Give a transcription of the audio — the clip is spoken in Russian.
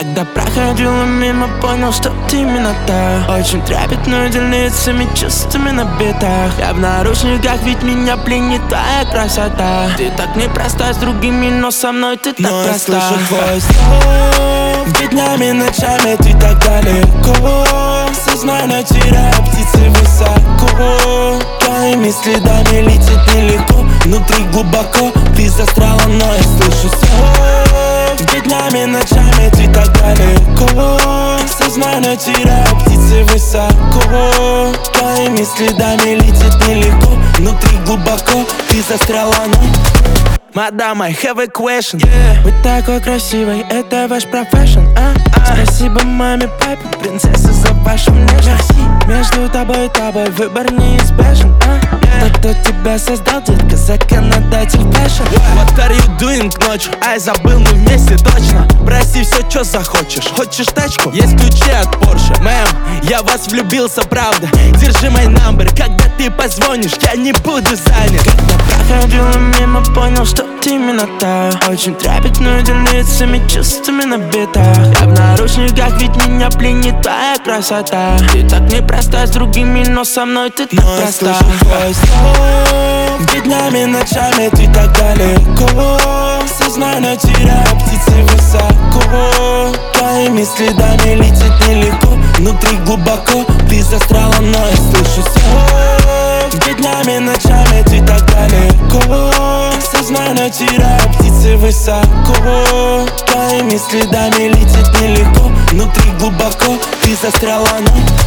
Когда проходила мимо, понял, что ты именно та. Очень трепетную делицами, чувствами набита. Я в наручниках, ведь меня пленит твоя красота. Ты так непроста с другими, но со мной ты так проста. Но я слышу твой зов, где днями, ночами ты так далеко. Сознание теряя птицы высоко. Твоими следами летит нелегко. Внутри глубоко ты застряла, но я слышу зов, где днями, ночами ты так далеко. Сознание теряя птицы высоко. Твоими следами летит нелегко. Внутри глубоко ты застряла, но... Мадам, I have a question. Вы такой красивой, это ваш профессион, Спасибо маме, папе, принцесса, за вашу внешность. Между тобой и тобой выбор неизбежен, Тот, кто тебя создал, детка, законодатель фэшн. What are you doing ночью? Ай, забыл, мы вместе точно. Проси все, что захочешь. Хочешь тачку? Есть ключи от Porsche. Мэм, я в вас влюбился, правда. Держи мой номер, когда ты позвонишь, я не буду занят. Когда проходила мимо, понял, что ты именно та. Очень трепетную делицами, чувствами набита. Я в наручниках, ведь меня пленит твоя красота. Ты так непроста с другими, но со мной ты так но проста. я слышу твой зов, где днями, ночами ты так далеко. Сознание теряя птицы высоко. Твоими следами летит нелегко. Внутри глубоко ты застряла, но я слышу зов, где днями, ночами ты так далеко. Сознание теряя птицы высоко. Твоими следами летит нелегко. Внутри глубоко ты застряла, но...